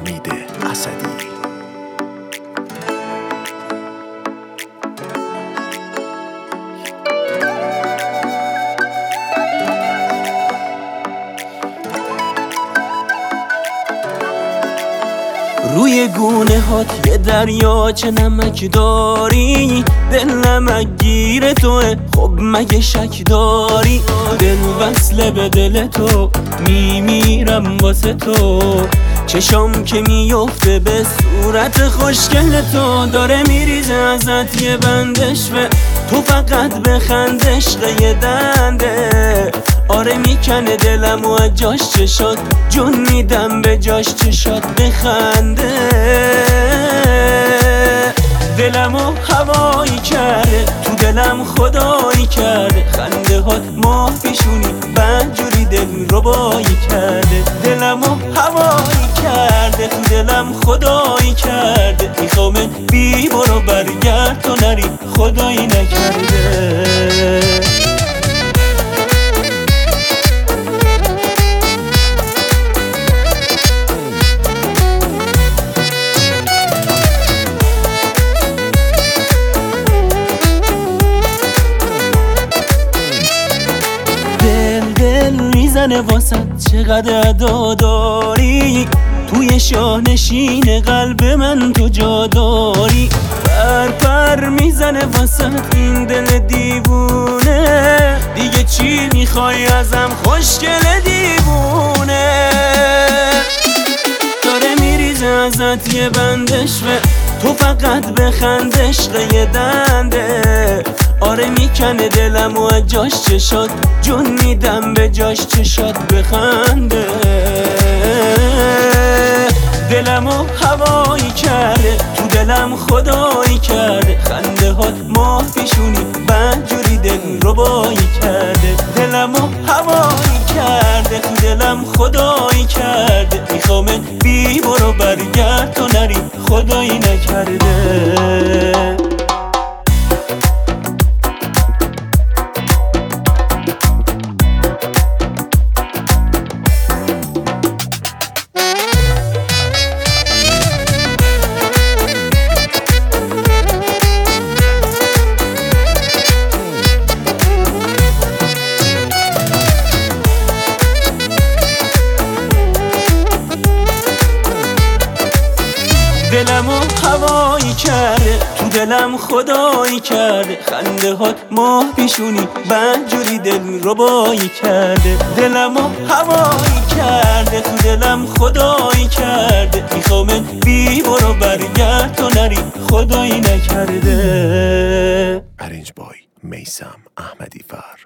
امید اسدی. روی گونه هات یه دریاچه نمک داری، دل نمک گیر توه، خب مگه شک داری؟ دل وصله به دل تو، میمیرم واسه تو. چشام که میفته به صورت خوشگل تو، داره میریزه ازت یه بندشوه، تو فقط بخند عشق یه دنده. آره میکنه دلم و جاش چشات، جون میدم به جاش چشات بخنده. دلمو هوایی کرده، تو دلم خدایی کرده، خنده هات ماه پیشونی بدجوری دل ربایی کرده. دلمو هوایی کرده، تو دلم خدایی کرده، میخوامه بی برو برگرد تو نری، خدایی نکرده. میزنه واسط چقدر ادا داری، توی شاهنشین قلب من تو جا داری. پر پر میزنه واسط این دل دیوونه، دیگه چی میخوای ازم خوشگل دیوونه؟ داره میریزه ازت یه بندشوه، تو فقط بخند عشق یه دنده. آره میکنه دلم و جاش چشات، جون میدم به جاش چشات بخنده. دلمو هوایی کرده، تو دلم خدایی کرده، خنده هات ماه پیشونی بدجوری دل ربایی کرده. دلمو هوایی کرده، تو دلم خدایی کرده، میخوامه بی برو برگرد تو نری، خدایی نکرده. دلمو هوایی کرده، تو دلم خدایی کرده، خنده هات ماه پیشونی بدجوری دل ربایی کرده. دلمو هوایی کرده، تو دلم خدایی کرده، میخوامه بی برو برگرد تو نری، خدایی نکرده. ارنج بای میثم احمدی فر.